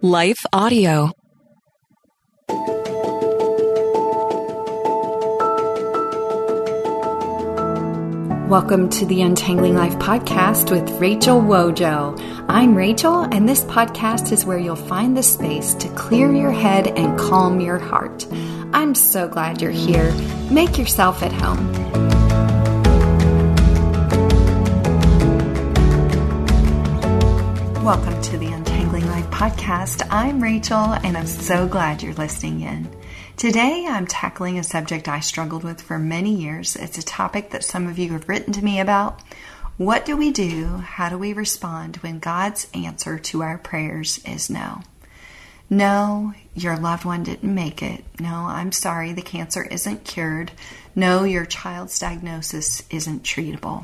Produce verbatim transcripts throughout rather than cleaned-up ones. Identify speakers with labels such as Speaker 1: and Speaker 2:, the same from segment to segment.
Speaker 1: Life Audio.
Speaker 2: Welcome to the Untangling Life podcast with Rachel Wojo. I'm Rachel, and this podcast is where you'll find the space to clear your head and calm your heart. I'm so glad you're here. Make yourself at home. Welcome to the Untangling Life podcast. I'm Rachel, and I'm so glad you're listening in. Today, I'm tackling a subject I struggled with for many years. It's a topic that some of you have written to me about. What do we do? How do we respond when God's answer to our prayers is no? No, your loved one didn't make it. No, I'm sorry, the cancer isn't cured. No, your child's diagnosis isn't treatable.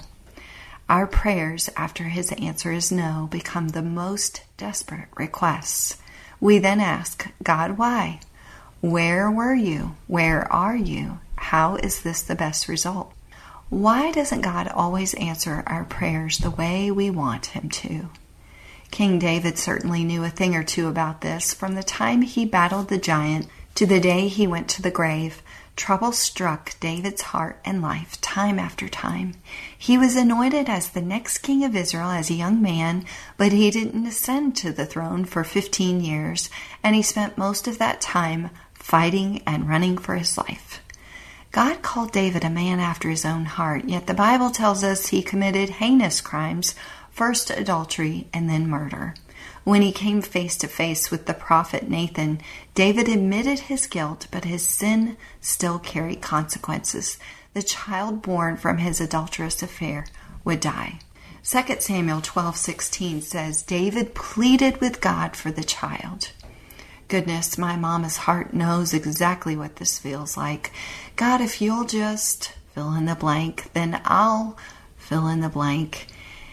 Speaker 2: Our prayers after his answer is no become the most desperate requests. We then ask, God, why? Where were you? Where are you? How is this the best result? Why doesn't God always answer our prayers the way we want him to? King David certainly knew a thing or two about this. From the time he battled the giant to the day he went to the grave, trouble struck David's heart and life time after time. He was anointed as the next king of Israel as a young man, but he didn't ascend to the throne for fifteen years, and he spent most of that time fighting and running for his life. God called David a man after his own heart, yet the Bible tells us he committed heinous crimes, first adultery and then murder. When he came face to face with the prophet Nathan, David admitted his guilt, but his sin still carried consequences. The child born from his adulterous affair would die. Second Samuel twelve sixteen says, David pleaded with God for the child. Goodness, my mama's heart knows exactly what this feels like. God, if you'll just fill in the blank, then I'll fill in the blank.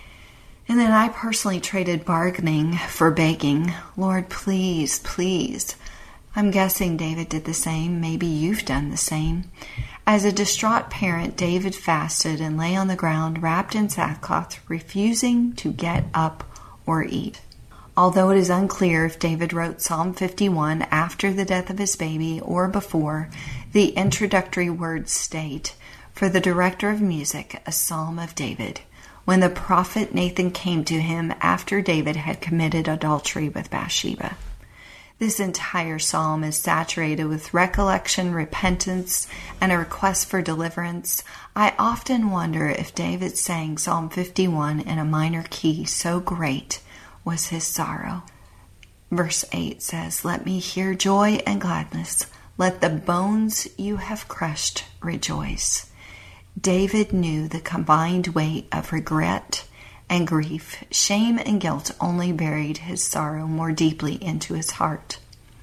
Speaker 2: And then I personally traded bargaining for begging. Lord, please, please. I'm guessing David did the same. Maybe you've done the same. As a distraught parent, David fasted and lay on the ground wrapped in sackcloth, refusing to get up or eat. Although it is unclear if David wrote Psalm fifty-one after the death of his baby or before, the introductory words state, for the director of music, a psalm of David, when the prophet Nathan came to him after David had committed adultery with Bathsheba. This entire psalm is saturated with recollection, repentance, and a request for deliverance. I often wonder if David sang Psalm fifty-one in a minor key, so great was his sorrow. Verse eight says, let me hear joy and gladness. Let the bones you have crushed rejoice. David knew the combined weight of regret and grief. Shame and guilt only buried his sorrow more deeply into his heart.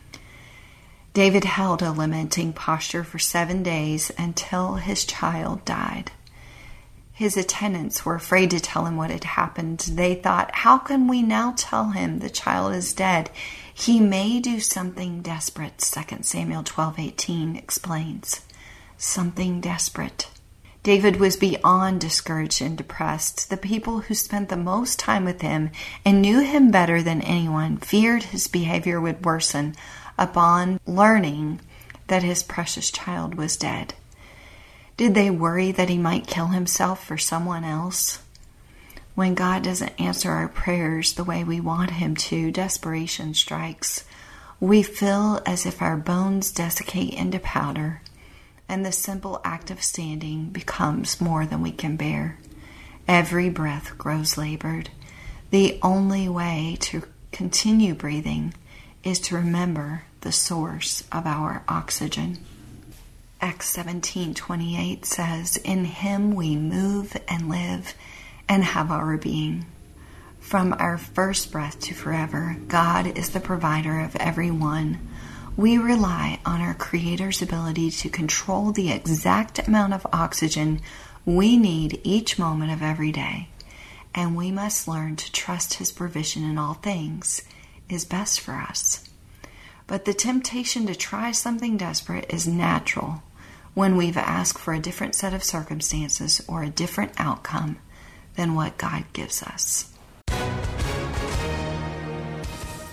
Speaker 2: David held a lamenting posture for seven days until his child died. His attendants were afraid to tell him what had happened. They thought, how can we now tell him the child is dead? He may do something desperate, Second Samuel twelve eighteen explains. Something desperate. David was beyond discouraged and depressed. The people who spent the most time with him and knew him better than anyone feared his behavior would worsen upon learning that his precious child was dead. Did they worry that he might kill himself for someone else? When God doesn't answer our prayers the way we want him to, desperation strikes. We feel as if our bones desiccate into powder, and the simple act of standing becomes more than we can bear. Every breath grows labored. The only way to continue breathing is to remember the source of our oxygen. Acts seventeen twenty-eight says, in him we move and live and have our being. From our first breath to forever, God is the provider of every one. We rely on our Creator's ability to control the exact amount of oxygen we need each moment of every day. And we must learn to trust his provision in all things is best for us. But the temptation to try something desperate is natural when we've asked for a different set of circumstances or a different outcome than what God gives us.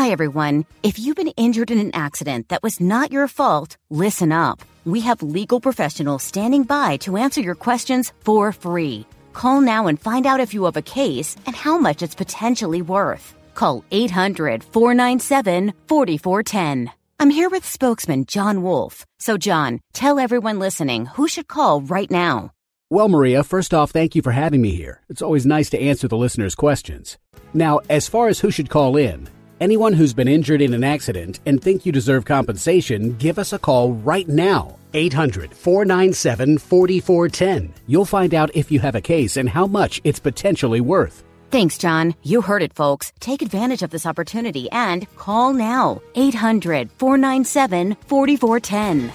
Speaker 1: Hi, everyone. If you've been injured in an accident that was not your fault, listen up. We have legal professionals standing by to answer your questions for free. Call now and find out if you have a case and how much it's potentially worth. Call eight hundred, four nine seven, four four one zero. I'm here with spokesman John Wolf. So, John, tell everyone listening who should call right now.
Speaker 3: Well, Maria, first off, thank you for having me here. It's always nice to answer the listeners' questions. Now, as far as who should call in, anyone who's been injured in an accident and think you deserve compensation, give us a call right now. eight hundred, four nine seven, four four one zero. You'll find out if you have a case and how much it's potentially worth.
Speaker 1: Thanks, John. You heard it, folks. Take advantage of this opportunity and call now. eight hundred, four nine seven, four four one zero.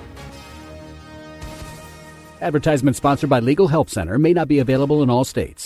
Speaker 3: Advertisement sponsored by Legal Help Center, may not be available in all states.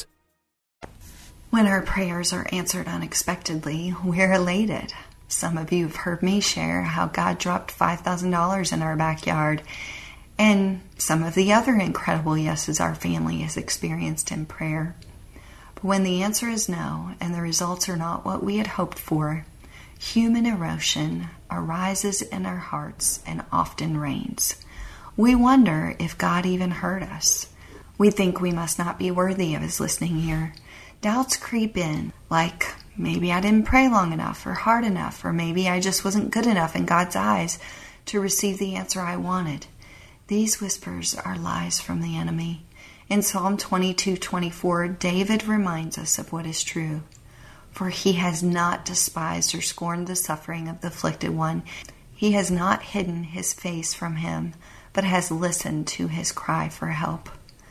Speaker 2: When our prayers are answered unexpectedly, we're elated. Some of you have heard me share how God dropped five thousand dollars in our backyard, and some of the other incredible yeses our family has experienced in prayer. But when the answer is no, and the results are not what we had hoped for, human erosion arises in our hearts and often reigns. We wonder if God even heard us. We think we must not be worthy of His listening ear. Doubts creep in, like maybe I didn't pray long enough or hard enough, or maybe I just wasn't good enough in God's eyes to receive the answer I wanted. These whispers are lies from the enemy. In Psalm twenty-two twenty-four, David reminds us of what is true. For He has not despised or scorned the suffering of the afflicted one. He has not hidden His face from him, but has listened to his cry for help.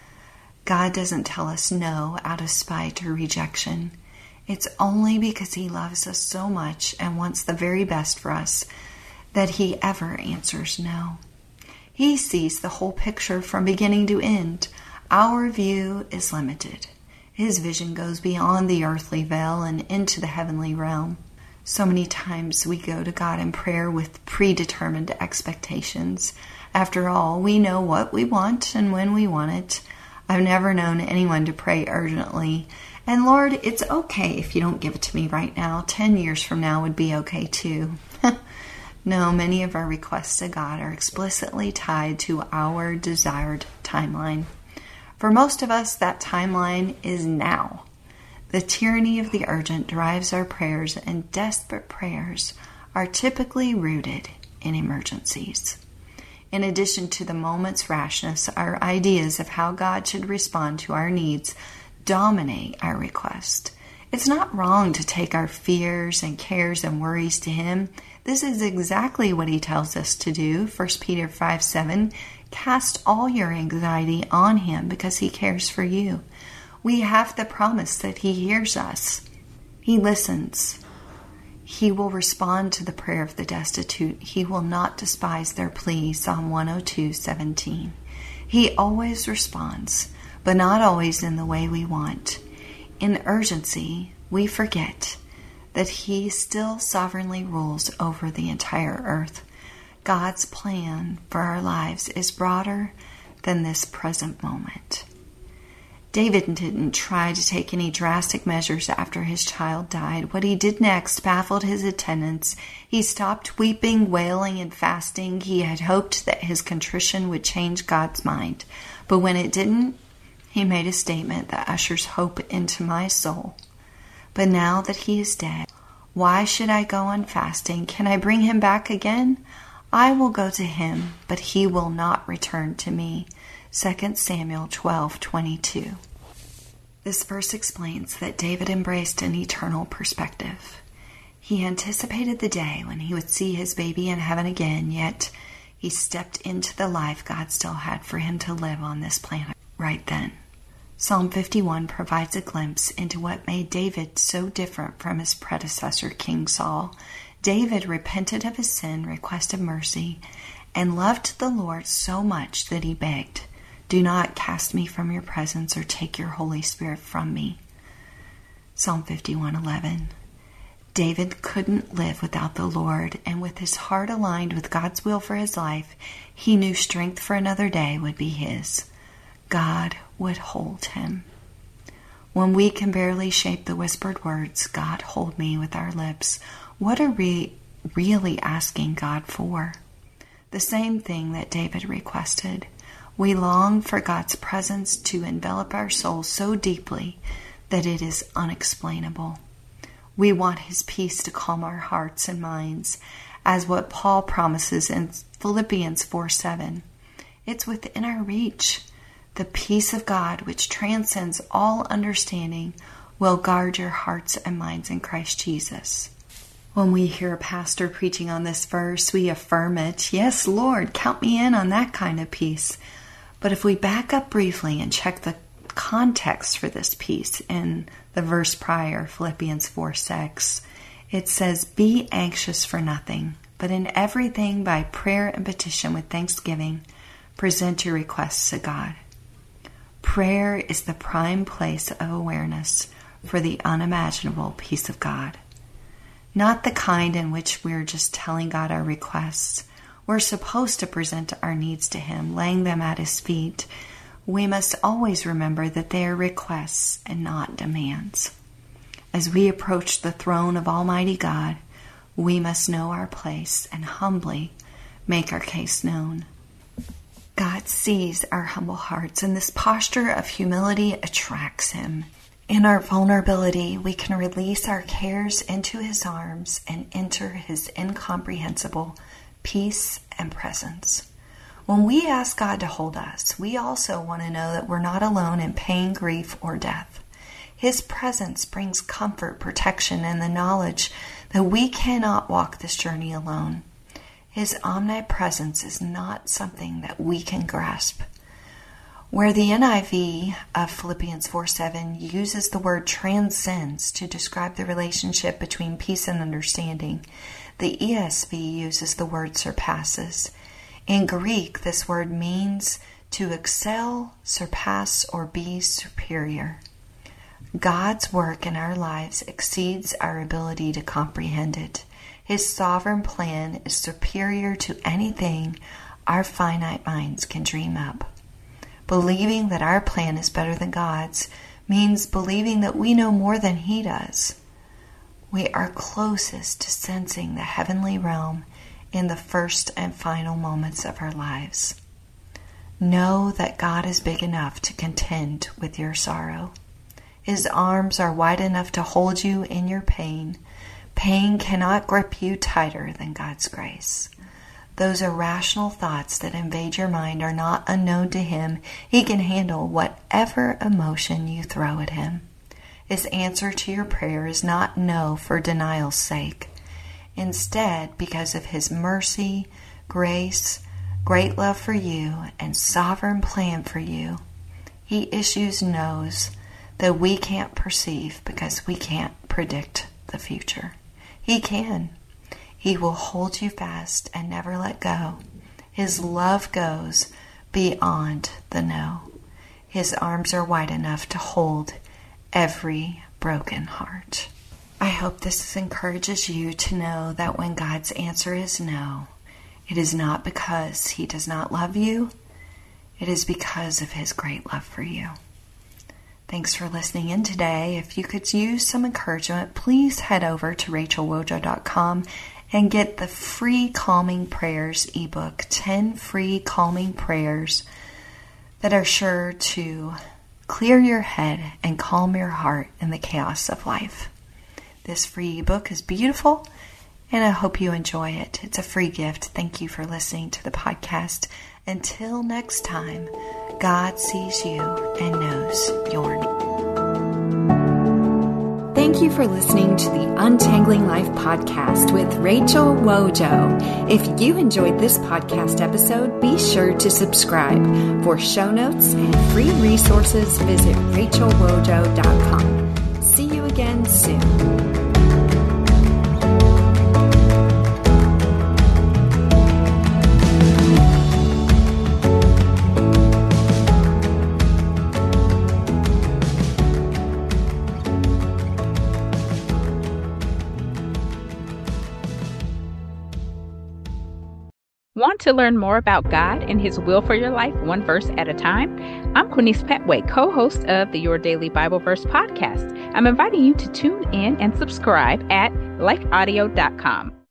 Speaker 2: God doesn't tell us no out of spite or rejection. It's only because He loves us so much and wants the very best for us that He ever answers no. He sees the whole picture from beginning to end. Our view is limited. His vision goes beyond the earthly veil and into the heavenly realm. So many times we go to God in prayer with predetermined expectations. After all, we know what we want and when we want it. I've never known anyone to pray urgently. And Lord, it's okay if you don't give it to me right now. Ten years from now would be okay too. No, many of our requests to God are explicitly tied to our desired timeline. For most of us, that timeline is now. The tyranny of the urgent drives our prayers, and desperate prayers are typically rooted in emergencies. In addition to the moment's rashness, our ideas of how God should respond to our needs dominate our request. It's not wrong to take our fears and cares and worries to Him. This is exactly what He tells us to do. First Peter five seven, cast all your anxiety on Him because He cares for you. We have the promise that He hears us. He listens. He will respond to the prayer of the destitute. He will not despise their plea. Psalm one oh two seventeen. He always responds, but not always in the way we want. In urgency, we forget that He still sovereignly rules over the entire earth. God's plan for our lives is broader than this present moment. David didn't try to take any drastic measures after his child died. What he did next baffled his attendants. He stopped weeping, wailing, and fasting. He had hoped that his contrition would change God's mind. But when it didn't, he made a statement that ushers hope into my soul. But now that he is dead, why should I go on fasting? Can I bring him back again? I will go to him, but he will not return to me. Second Samuel twelve twenty-two. This verse explains that David embraced an eternal perspective. He anticipated the day when he would see his baby in heaven again, yet he stepped into the life God still had for him to live on this planet right then. Psalm fifty-one provides a glimpse into what made David so different from his predecessor, King Saul. David repented of his sin, requested mercy, and loved the Lord so much that he begged, "Do not cast me from your presence or take your Holy Spirit from me." Psalm fifty-one eleven. David couldn't live without the Lord, and with his heart aligned with God's will for his life, he knew strength for another day would be his. God would hold him. When we can barely shape the whispered words, God, hold me, with our lips, what are we really asking God for? The same thing that David requested. We long for God's presence to envelop our souls so deeply that it is unexplainable. We want His peace to calm our hearts and minds, as what Paul promises in Philippians four seven. It's within our reach. The peace of God, which transcends all understanding, will guard your hearts and minds in Christ Jesus. When we hear a pastor preaching on this verse, we affirm it. Yes, Lord, count me in on that kind of peace. But if we back up briefly and check the context for this peace in the verse prior, Philippians four six, it says, "Be anxious for nothing, but in everything by prayer and petition with thanksgiving, present your requests to God." Prayer is the prime place of awareness for the unimaginable peace of God. Not the kind in which we're just telling God our requests. We're supposed to present our needs to Him, laying them at His feet. We must always remember that they are requests and not demands. As we approach the throne of Almighty God, we must know our place and humbly make our case known. God sees our humble hearts, and this posture of humility attracts Him. In our vulnerability, we can release our cares into His arms and enter His incomprehensible peace and presence. When we ask God to hold us, we also want to know that we're not alone in pain, grief, or death. His presence brings comfort, protection, and the knowledge that we cannot walk this journey alone. His omnipresence is not something that we can grasp. Where the N I V of Philippians four seven uses the word transcends to describe the relationship between peace and understanding, the E S V uses the word surpasses. In Greek, this word means to excel, surpass, or be superior. God's work in our lives exceeds our ability to comprehend it. His sovereign plan is superior to anything our finite minds can dream up. Believing that our plan is better than God's means believing that we know more than He does. We are closest to sensing the heavenly realm in the first and final moments of our lives. Know that God is big enough to contend with your sorrow. His arms are wide enough to hold you in your pain. Pain cannot grip you tighter than God's grace. Those irrational thoughts that invade your mind are not unknown to Him. He can handle whatever emotion you throw at Him. His answer to your prayer is not no for denial's sake. Instead, because of His mercy, grace, great love for you, and sovereign plan for you, He issues no's that we can't perceive because we can't predict the future. He can. He will hold you fast and never let go. His love goes beyond the no. His arms are wide enough to hold every broken heart. I hope this encourages you to know that when God's answer is no, it is not because He does not love you. It is because of His great love for you. Thanks for listening in today. If you could use some encouragement, please head over to rachel wojo dot com and get the free Calming Prayers ebook, ten free calming prayers that are sure to clear your head and calm your heart in the chaos of life. This free ebook is beautiful, and I hope you enjoy it. It's a free gift. Thank you for listening to the podcast. Until next time, God sees you and knows your need.
Speaker 4: Thank you for listening to the Untangling Life podcast with Rachel Wojo. If you enjoyed this podcast episode, be sure to subscribe. For show notes and free resources, visit rachel wojo dot com. See you again soon.
Speaker 5: Want to learn more about God and His will for your life, one verse at a time? I'm Quinice Petway, co-host of the Your Daily Bible Verse podcast. I'm inviting you to tune in and subscribe at life audio dot com.